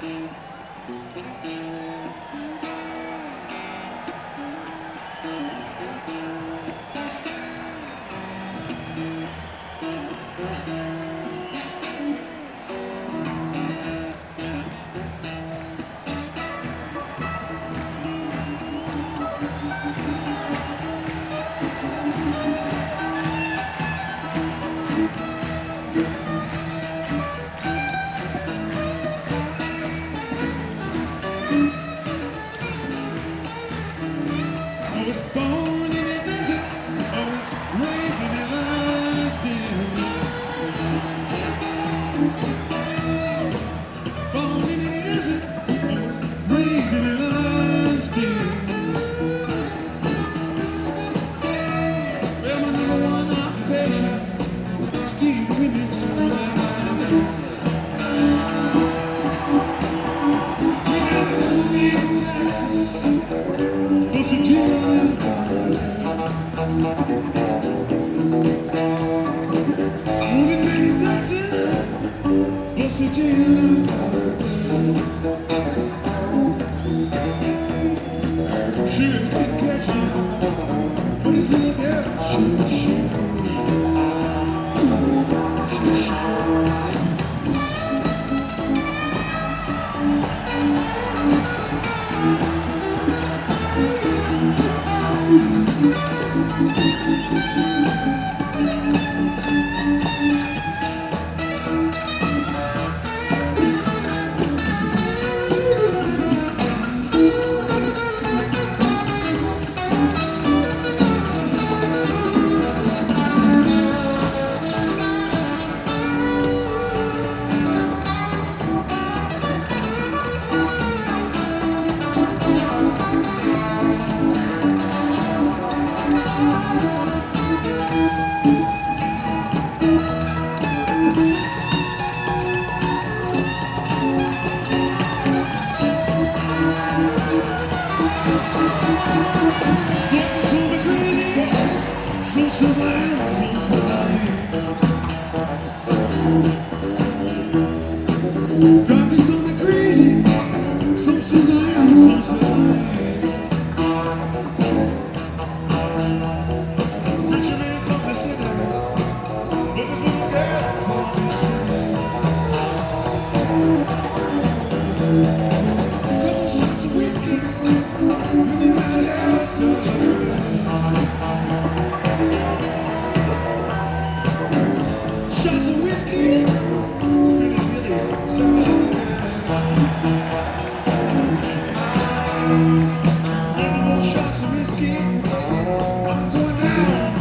I was born in a desert, I was raised in a born in a desert, I was raised in a well, my number one occupation, Steve Winnick's we had a movie in Texas, was a deal. Moving back in Texas, West Virginia. She couldn't catch me, but his little girl, she. Doctor told me crazy, some says I am, some says I am. Preacher man called me sinner, but this little girl called me sinner. A couple shots of whiskey, and then my hair started. Shots of whiskey, shots of whiskey, I'm going down.